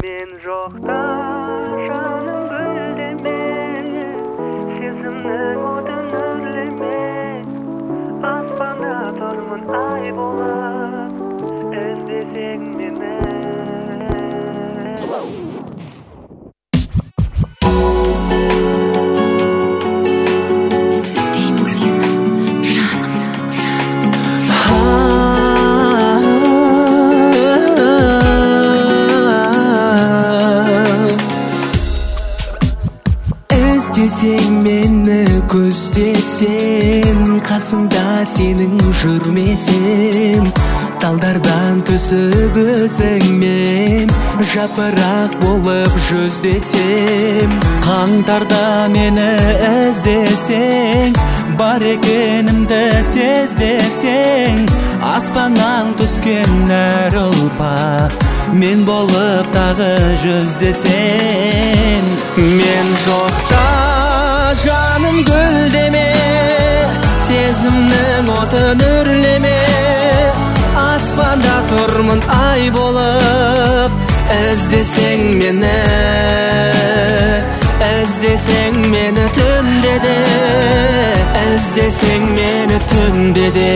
Men jokta жаным гүлдеме, сезимнин отун өрлеме. Аспанда турмун ай болуп, издесең мени. Сен мені көздесем, қасымда сенің жүрмесем, талдардан түсіп өзіңмен жапырақ болып жүздесем. Қаңтарда мені іздесең, бар екенімді сезбесең, аспаннан түскен әр ұлпа мен болып тағы жүздесең. Мен жоқта жаным гүлдеме, сезімнің отын үрлеме. Аспанда тұрмын ай болып, іздесең мені, іздесең мені түнде де, іздесең мені түнде де.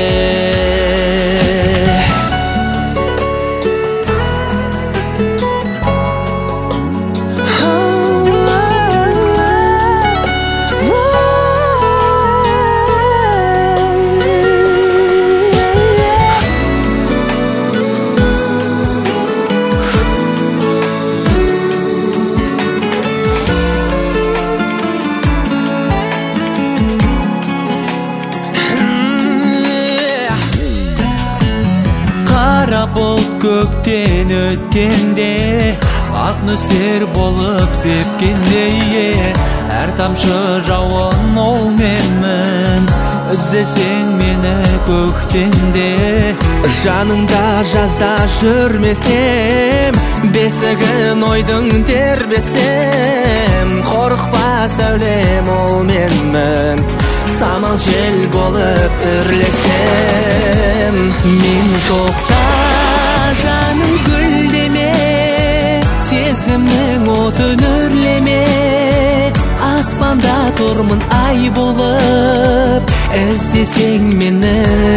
Бұлт көктен өткенде, ақ нөсер болып сепкенде, әр тамшы жауын ол менмін, іздесең мені көктемде. Жаныңда жазда жүрмесем, бесігін ойдың тербесем, қорықпа сәулем ол менмін, самал жел болып үрлесем. Мен жоқта жаным гүлдеме, сезімнің отын үрлеме. Аспанда тұрмын ай болып, іздесең мені,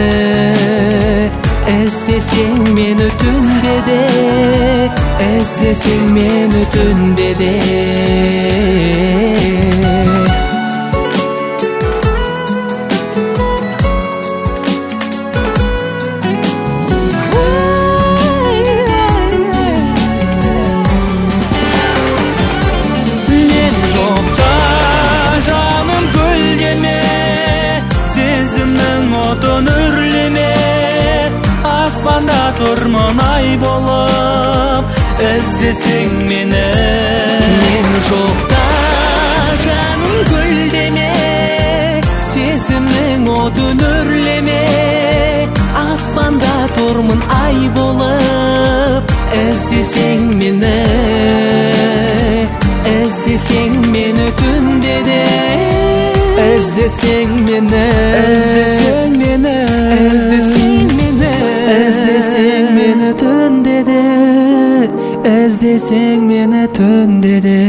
іздесең мені түнде де, іздесең мені түнде де. Аспанда тұрмын ай болып, іздесең мені. Мен жоқта жаным гүлдеме, сезімнің отын үрлеме. Аспанда тұрмын ай болып, іздесең мені, іздесең мені түнде де, іздесең мені, іздесең мені, іздесең мені, іздесең мені түнде де, іздесең мені түнде де.